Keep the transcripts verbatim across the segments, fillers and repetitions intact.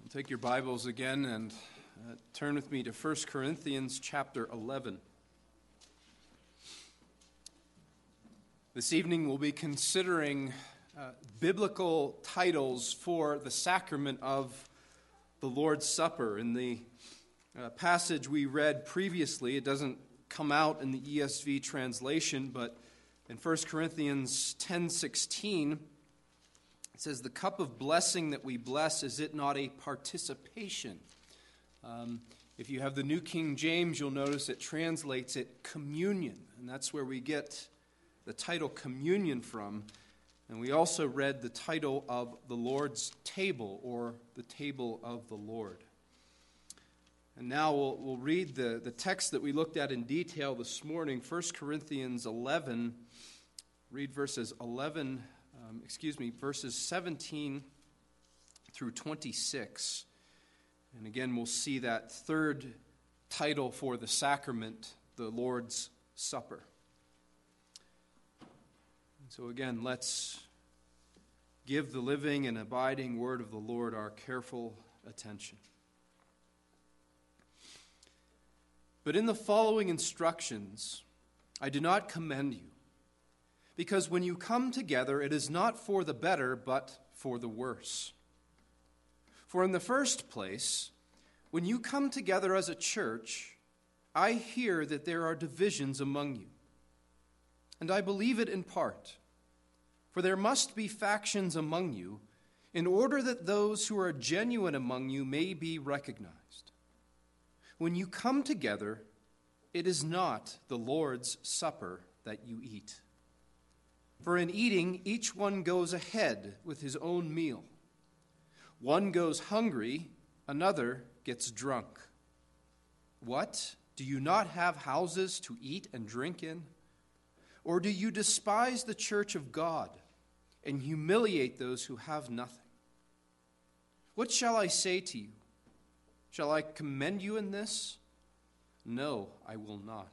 Take your Bibles again and uh, turn with me to First Corinthians chapter eleven. This evening we'll be considering uh, biblical titles for the sacrament of the Lord's Supper. In the uh, passage we read previously, it doesn't come out in the E S V translation, but in First Corinthians ten sixteen, it says, "The cup of blessing that we bless, is it not a participation?" Um, if you have the New King James, you'll notice it translates it communion, and that's where we get the title communion from. And we also read the title of the Lord's table, or the table of the Lord. And now we'll, we'll read the, the text that we looked at in detail this morning, First Corinthians eleven. Read verses eleven. Um, excuse me, verses seventeen through twenty-six. And again, we'll see that third title for the sacrament, the Lord's Supper. And so again, let's give the living and abiding word of the Lord our careful attention. "But in the following instructions, I do not commend you, because when you come together, it is not for the better, but for the worse. For in the first place, when you come together as a church, I hear that there are divisions among you. And I believe it in part. For there must be factions among you, in order that those who are genuine among you may be recognized. When you come together, it is not the Lord's Supper that you eat. For in eating, each one goes ahead with his own meal. One goes hungry, another gets drunk. What? Do you not have houses to eat and drink in? Or do you despise the church of God and humiliate those who have nothing? What shall I say to you? Shall I commend you in this? No, I will not.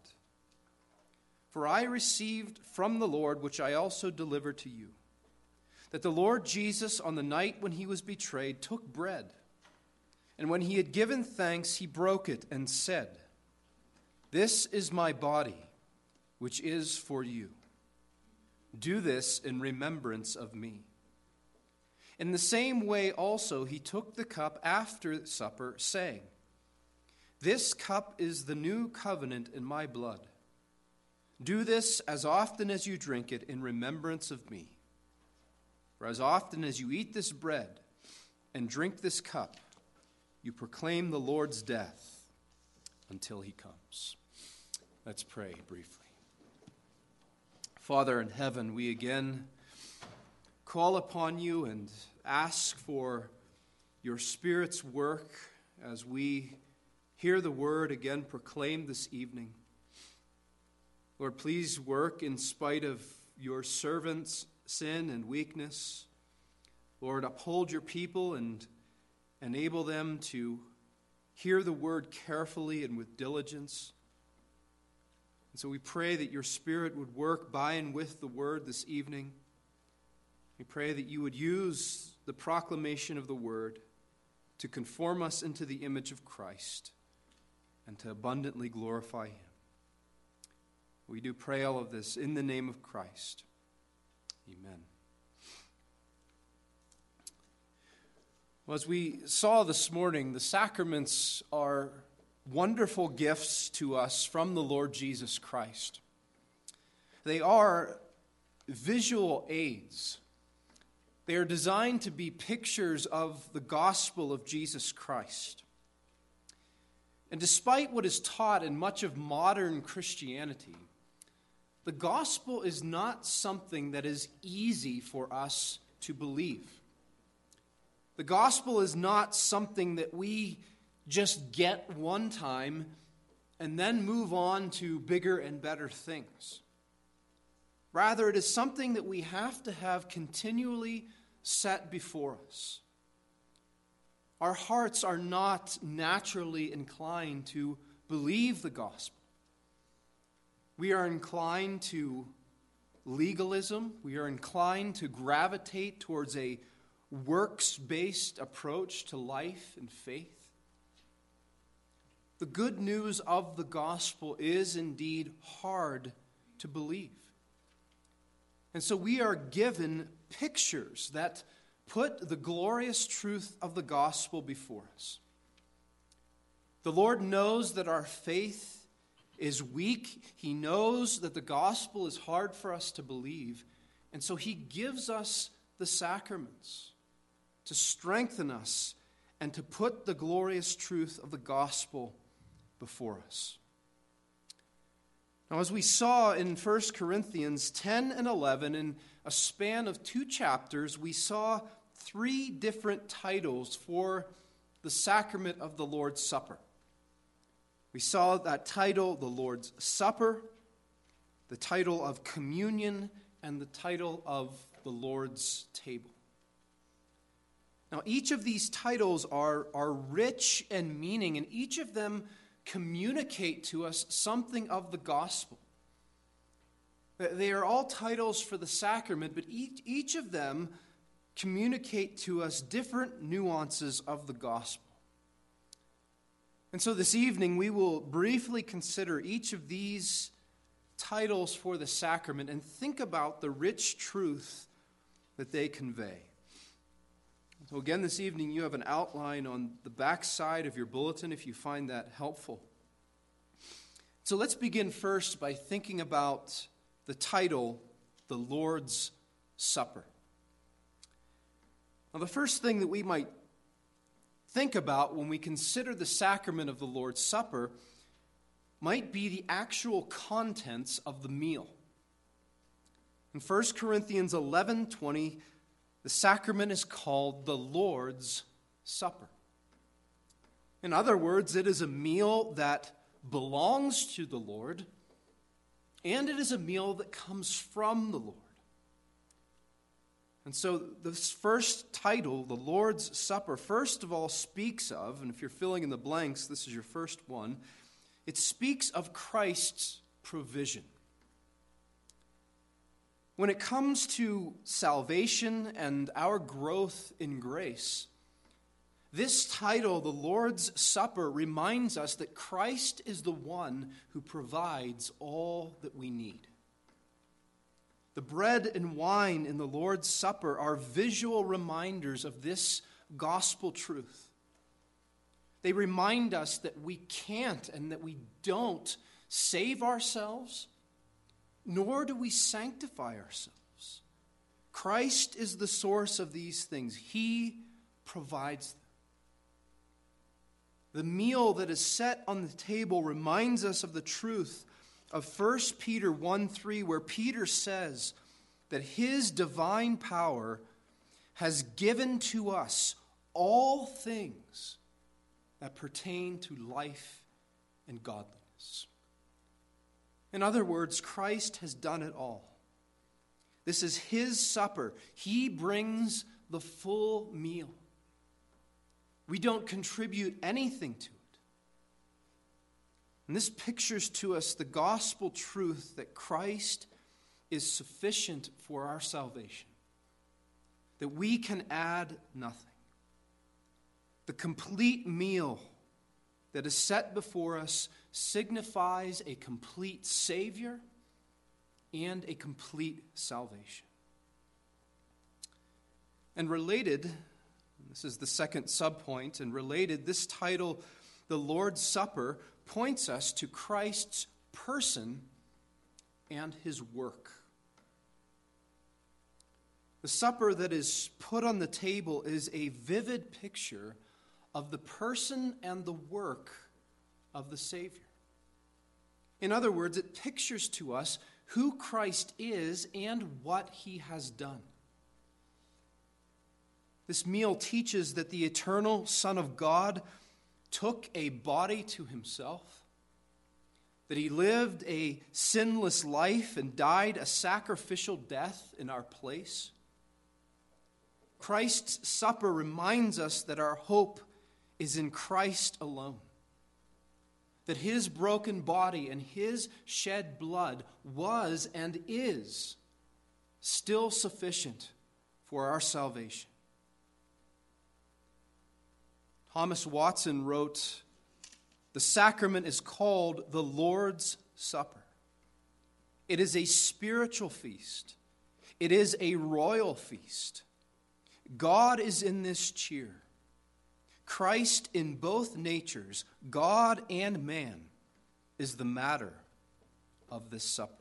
For I received from the Lord, which I also delivered to you, that the Lord Jesus, on the night when he was betrayed, took bread. And when he had given thanks, he broke it and said, 'This is my body, which is for you. Do this in remembrance of me.' In the same way also he took the cup after supper, saying, 'This cup is the new covenant in my blood. Do this as often as you drink it in remembrance of me. For as often as you eat this bread and drink this cup, you proclaim the Lord's death until he comes.'" Let's pray briefly. Father in heaven, we again call upon you and ask for your Spirit's work as we hear the word again proclaimed this evening. Lord, please work in spite of your servants' sin and weakness. Lord, uphold your people and enable them to hear the word carefully and with diligence. And so we pray that your Spirit would work by and with the word this evening. We pray that you would use the proclamation of the word to conform us into the image of Christ and to abundantly glorify him. We do pray all of this in the name of Christ. Amen. Well, as we saw this morning, the sacraments are wonderful gifts to us from the Lord Jesus Christ. They are visual aids. They are designed to be pictures of the gospel of Jesus Christ. And despite what is taught in much of modern Christianity, the gospel is not something that is easy for us to believe. The gospel is not something that we just get one time and then move on to bigger and better things. Rather, it is something that we have to have continually set before us. Our hearts are not naturally inclined to believe the gospel. We are inclined to legalism. We are inclined to gravitate towards a works-based approach to life and faith. The good news of the gospel is indeed hard to believe. And so we are given pictures that put the glorious truth of the gospel before us. The Lord knows that our faith is weak. He knows that the gospel is hard for us to believe. And so he gives us the sacraments to strengthen us and to put the glorious truth of the gospel before us. Now, as we saw in First Corinthians ten and eleven, in a span of two chapters, we saw three different titles for the sacrament of the Lord's Supper. We saw that title, the Lord's Supper, the title of communion, and the title of the Lord's table. Now, each of these titles are, are rich in meaning, and each of them communicate to us something of the gospel. They are all titles for the sacrament, but each, each of them communicate to us different nuances of the gospel. And so this evening we will briefly consider each of these titles for the sacrament and think about the rich truth that they convey. So again, this evening you have an outline on the back side of your bulletin if you find that helpful. So let's begin first by thinking about the title, the Lord's Supper. Now, the first thing that we might think about when we consider the sacrament of the Lord's Supper might be the actual contents of the meal. In First Corinthians eleven twenty, the sacrament is called the Lord's Supper. In other words, it is a meal that belongs to the Lord, and it is a meal that comes from the Lord. And so this first title, the Lord's Supper, first of all speaks of, and if you're filling in the blanks, this is your first one, it speaks of Christ's provision. When it comes to salvation and our growth in grace, this title, the Lord's Supper, reminds us that Christ is the one who provides all that we need. The bread and wine in the Lord's Supper are visual reminders of this gospel truth. They remind us that we can't and that we don't save ourselves, nor do we sanctify ourselves. Christ is the source of these things. He provides them. The meal that is set on the table reminds us of the truth of First Peter one three, where Peter says that his divine power has given to us all things that pertain to life and godliness. In other words, Christ has done it all. This is his supper. He brings the full meal. We don't contribute anything to it. And this pictures to us the gospel truth that Christ is sufficient for our salvation, that we can add nothing. The complete meal that is set before us signifies a complete Savior and a complete salvation. And related, this is the second subpoint, and related, this title, the Lord's Supper, points us to Christ's person and his work. The supper that is put on the table is a vivid picture of the person and the work of the Savior. In other words, it pictures to us who Christ is and what he has done. This meal teaches that the eternal Son of God took a body to himself, that he lived a sinless life and died a sacrificial death in our place. Christ's supper reminds us that our hope is in Christ alone, that his broken body and his shed blood was and is still sufficient for our salvation. Thomas Watson wrote, "The sacrament is called the Lord's Supper. It is a spiritual feast. It is a royal feast. God is in this cheer. Christ in both natures, God and man, is the matter of this supper."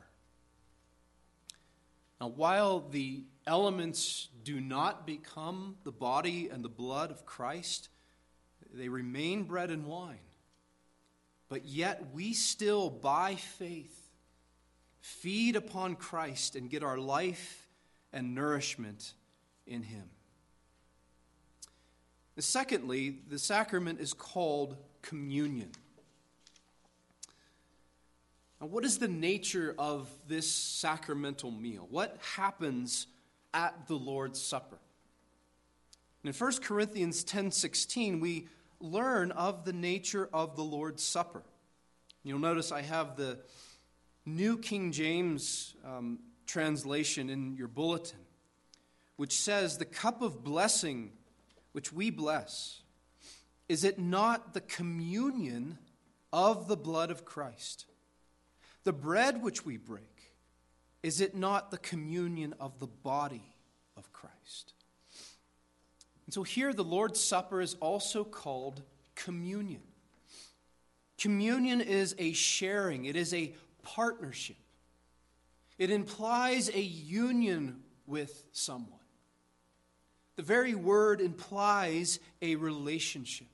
Now, while the elements do not become the body and the blood of Christ, they remain bread and wine. But yet we still, by faith, feed upon Christ and get our life and nourishment in him. Secondly, the sacrament is called communion. Now, what is the nature of this sacramental meal? What happens at the Lord's Supper? In First Corinthians ten sixteen, we learn of the nature of the Lord's Supper. You'll notice I have the New King James um, translation in your bulletin, which says, "The cup of blessing which we bless, is it not the communion of the blood of Christ? The bread which we break, is it not the communion of the body of Christ?" And so here the Lord's Supper is also called communion. Communion is a sharing. It is a partnership. It implies a union with someone. The very word implies a relationship.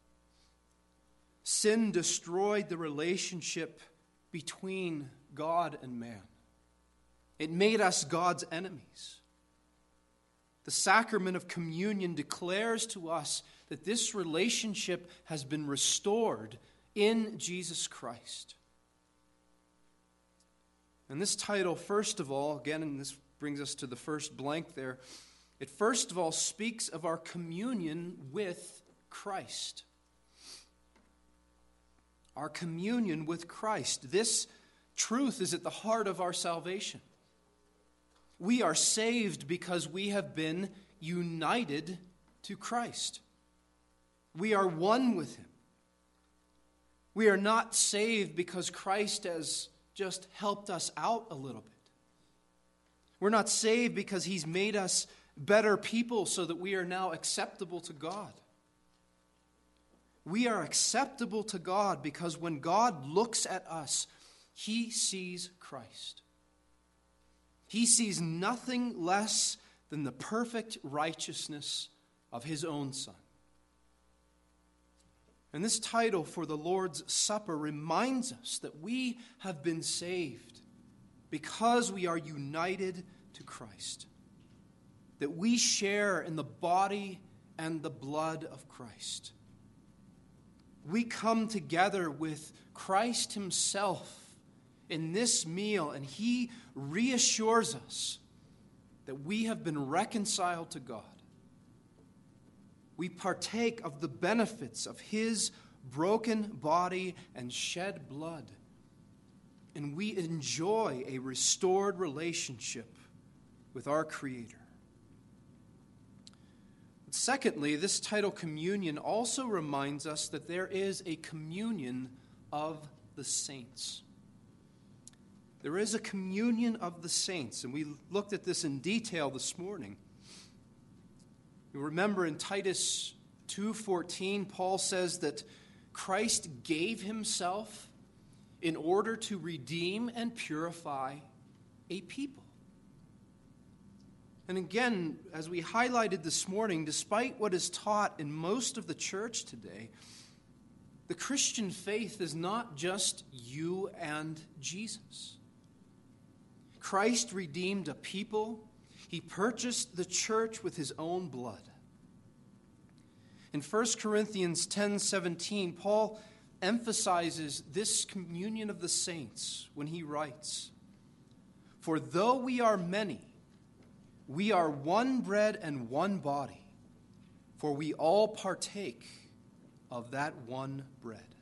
Sin destroyed the relationship between God and man. It made us God's enemies. The sacrament of communion declares to us that this relationship has been restored in Jesus Christ. And this title, first of all, again, and this brings us to the first blank there, it first of all speaks of our communion with Christ. Our communion with Christ. This truth is at the heart of our salvation. We are saved because we have been united to Christ. We are one with him. We are not saved because Christ has just helped us out a little bit. We're not saved because he's made us better people so that we are now acceptable to God. We are acceptable to God because when God looks at us, he sees Christ. He sees nothing less than the perfect righteousness of his own Son. And this title for the Lord's Supper reminds us that we have been saved because we are united to Christ. That we share in the body and the blood of Christ. We come together with Christ himself in this meal, and he reassures us that we have been reconciled to God. We partake of the benefits of his broken body and shed blood, and we enjoy a restored relationship with our Creator. Secondly, this title communion also reminds us that there is a communion of the saints. There is a communion of the saints, and we looked at this in detail this morning. You remember in Titus two fourteen, Paul says that Christ gave himself in order to redeem and purify a people. And again, as we highlighted this morning, despite what is taught in most of the church today, the Christian faith is not just you and Jesus. Christ redeemed a people. He purchased the church with his own blood. In First Corinthians ten seventeen, Paul emphasizes this communion of the saints when he writes, "For though we are many, we are one bread and one body, for we all partake of that one bread."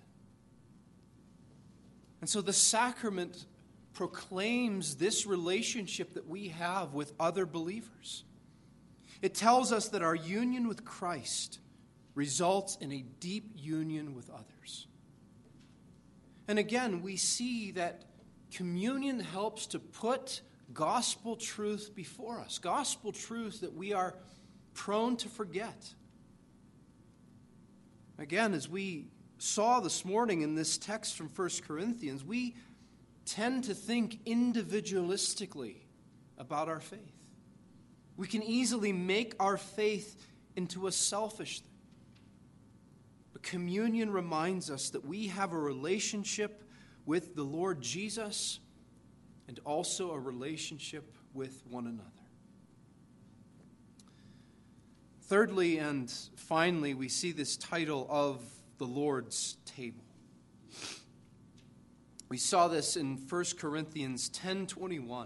And so the sacrament proclaims this relationship that we have with other believers. It tells us that our union with Christ results in a deep union with others. And again, we see that communion helps to put gospel truth before us, gospel truth that we are prone to forget. Again, as we saw this morning in this text from First Corinthians, we tend to think individualistically about our faith. We can easily make our faith into a selfish thing. But communion reminds us that we have a relationship with the Lord Jesus and also a relationship with one another. Thirdly and finally, we see this title of the Lord's table. We saw this in First Corinthians ten twenty-one.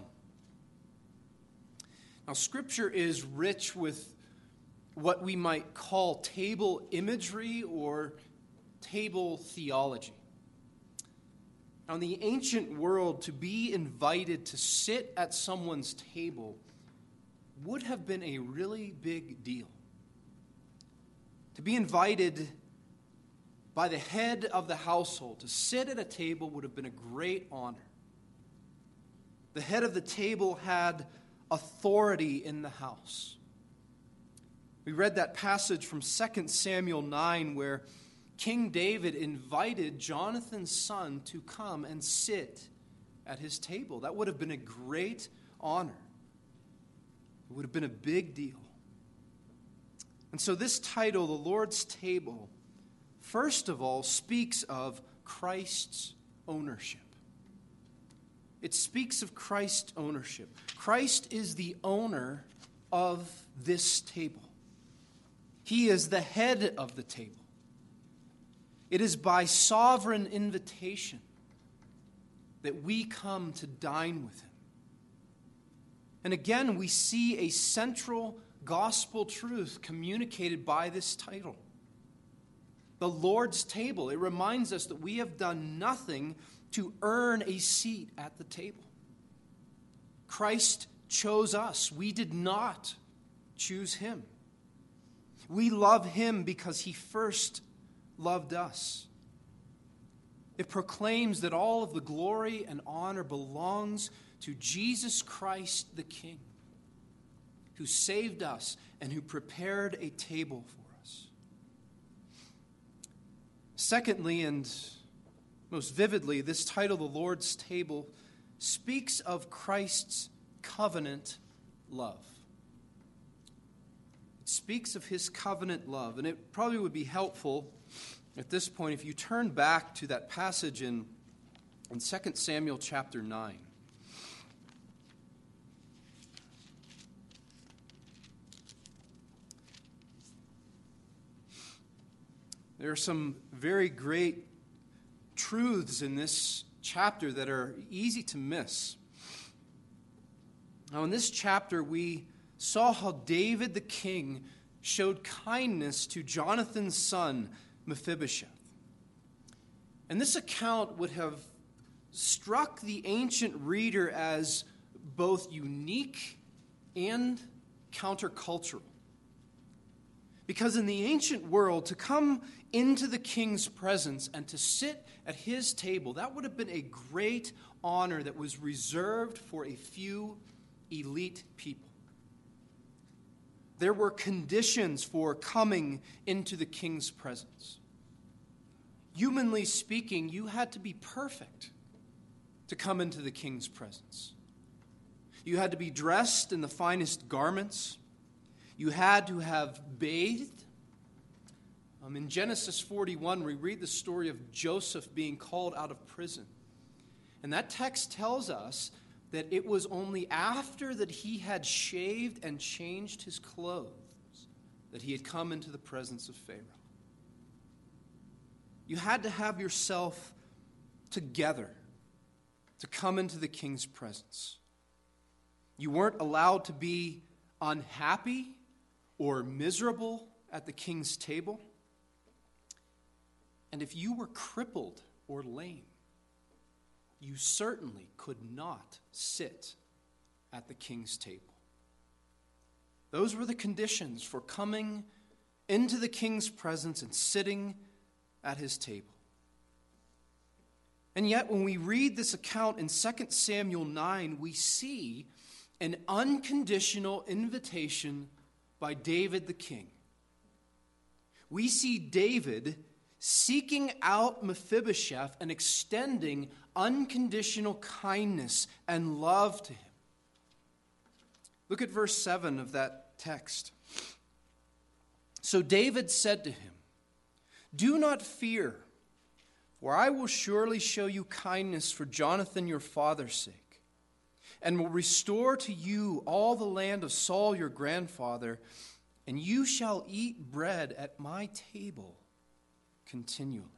Now, Scripture is rich with what we might call table imagery or table theology. Now, in the ancient world, to be invited to sit at someone's table would have been a really big deal. To be invited by the head of the household to sit at a table would have been a great honor. The head of the table had authority in the house. We read that passage from Second Samuel nine where King David invited Jonathan's son to come and sit at his table. That would have been a great honor. It would have been a big deal. And so this title, the Lord's table, first of all, speaks of Christ's ownership. It speaks of Christ's ownership. Christ is the owner of this table. He is the head of the table. It is by sovereign invitation that we come to dine with him. And again, we see a central gospel truth communicated by this title. The Lord's table. It reminds us that we have done nothing to earn a seat at the table. Christ chose us. We did not choose him. We love him because he first loved us. It proclaims that all of the glory and honor belongs to Jesus Christ the King, who saved us and who prepared a table for us. Secondly, and most vividly, this title, the Lord's table, speaks of Christ's covenant love. It speaks of his covenant love, and it probably would be helpful at this point if you turn back to that passage in, in Second Samuel chapter nine. There are some very great truths in this chapter that are easy to miss. Now, in this chapter, we saw how David the king showed kindness to Jonathan's son, Mephibosheth. And this account would have struck the ancient reader as both unique and countercultural. Because in the ancient world, to come into the king's presence and to sit at his table, that would have been a great honor that was reserved for a few elite people. There were conditions for coming into the king's presence. Humanly speaking, you had to be perfect to come into the king's presence. You had to be dressed in the finest garments. You had to have bathed. Um, in Genesis forty-one, we read the story of Joseph being called out of prison. And that text tells us that it was only after that he had shaved and changed his clothes that he had come into the presence of Pharaoh. You had to have yourself together to come into the king's presence. You weren't allowed to be unhappy or miserable at the king's table. And if you were crippled or lame, you certainly could not sit at the king's table. Those were the conditions for coming into the king's presence and sitting at his table. And yet, when we read this account in Second Samuel nine, we see an unconditional invitation by David the king. We see David seeking out Mephibosheth and extending unconditional kindness and love to him. Look at verse seven of that text. So David said to him, "Do not fear, for I will surely show you kindness for Jonathan your father's sake, and will restore to you all the land of Saul your grandfather, and you shall eat bread at my table continually."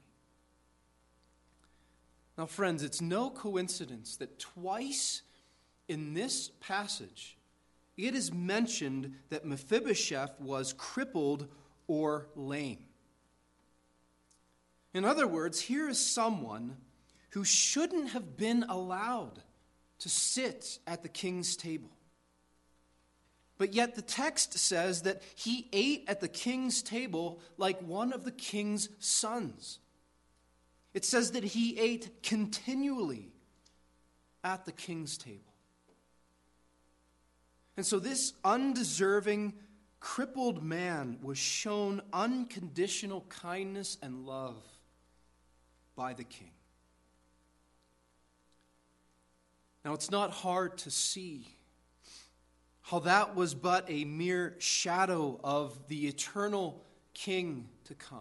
Now, friends, it's no coincidence that twice in this passage it is mentioned that Mephibosheth was crippled or lame. In other words, here is someone who shouldn't have been allowed to sit at the king's table. But yet the text says that he ate at the king's table like one of the king's sons. It says that he ate continually at the king's table. And so this undeserving, crippled man was shown unconditional kindness and love by the king. Now, it's not hard to see how that was but a mere shadow of the eternal king to come.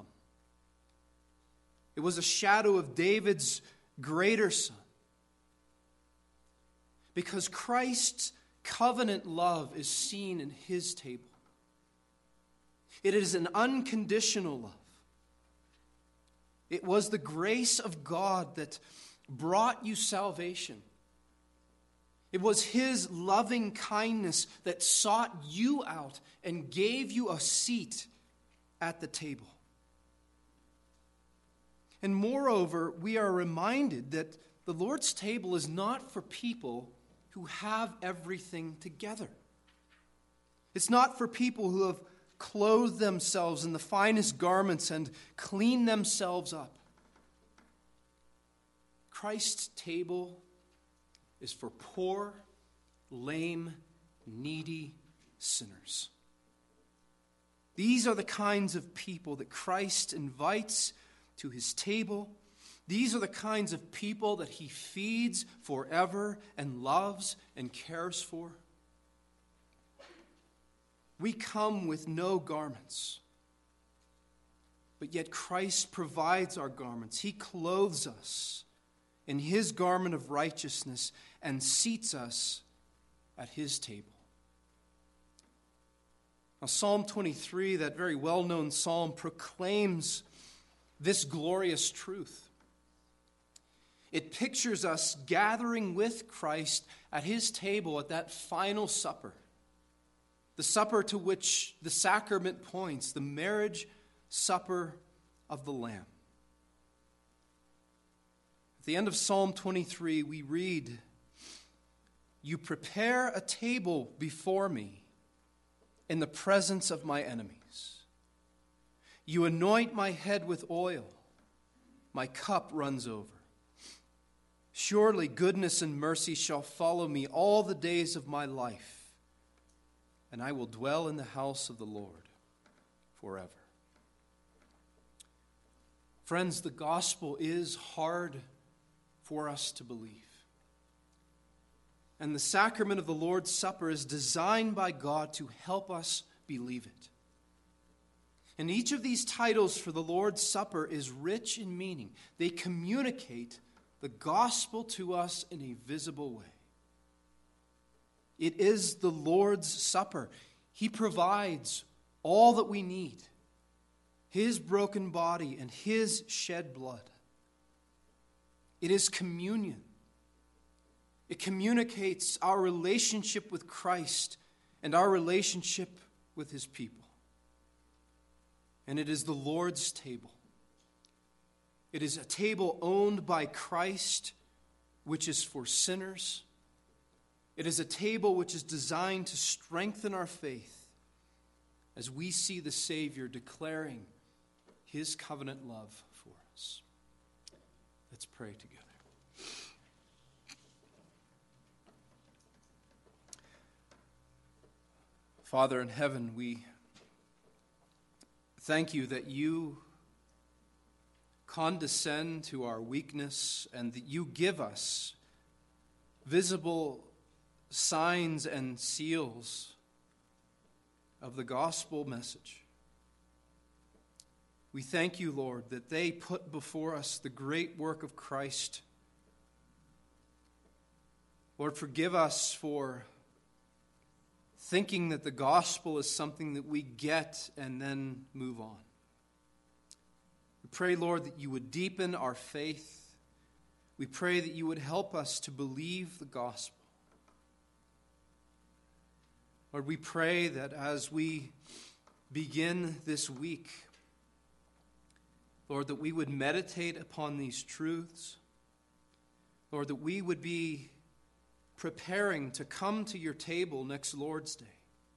It was a shadow of David's greater son. Because Christ's covenant love is seen in his table. It is an unconditional love. It was the grace of God that brought you salvation. It was his loving kindness that sought you out and gave you a seat at the table. And moreover, we are reminded that the Lord's table is not for people who have everything together. It's not for people who have clothed themselves in the finest garments and cleaned themselves up. Christ's table is for poor, lame, needy sinners. These are the kinds of people that Christ invites to his table. These are the kinds of people that he feeds forever and loves and cares for. We come with no garments, but yet Christ provides our garments. He clothes us in his garment of righteousness and seats us at his table. Now, Psalm twenty-three, that very well-known psalm, proclaims this glorious truth. It pictures us gathering with Christ at his table at that final supper, the supper to which the sacrament points, the marriage supper of the Lamb. At the end of Psalm twenty-three, we read, "You prepare a table before me in the presence of my enemies. You anoint my head with oil. My cup runs over. Surely goodness and mercy shall follow me all the days of my life, and I will dwell in the house of the Lord forever." Friends, the gospel is hard for us to believe. And the sacrament of the Lord's Supper is designed by God to help us believe it. And each of these titles for the Lord's Supper is rich in meaning. They communicate the gospel to us in a visible way. It is the Lord's Supper. He provides all that we need. His broken body and his shed blood. It is communion. It communicates our relationship with Christ and our relationship with his people. And it is the Lord's table. It is a table owned by Christ, which is for sinners. It is a table which is designed to strengthen our faith as we see the Savior declaring his covenant love for us. Let's pray together. Father in heaven, we thank you that you condescend to our weakness and that you give us visible signs and seals of the gospel message. We thank you, Lord, that they put before us the great work of Christ. Lord, forgive us for thinking that the gospel is something that we get and then move on. We pray, Lord, that you would deepen our faith. We pray that you would help us to believe the gospel. Lord, we pray that as we begin this week, Lord, that we would meditate upon these truths. Lord, that we would be preparing to come to your table next Lord's Day.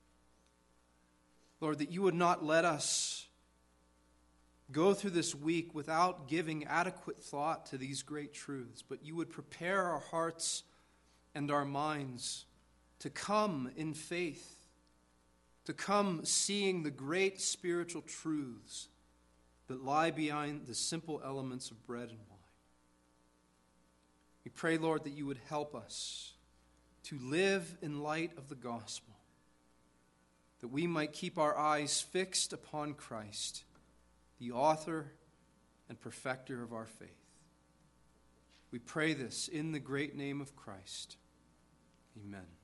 Lord, that you would not let us go through this week without giving adequate thought to these great truths, but you would prepare our hearts and our minds to come in faith, to come seeing the great spiritual truths that lie behind the simple elements of bread and wine. We pray, Lord, that you would help us to live in light of the gospel, that we might keep our eyes fixed upon Christ, the author and perfecter of our faith. We pray this in the great name of Christ. Amen.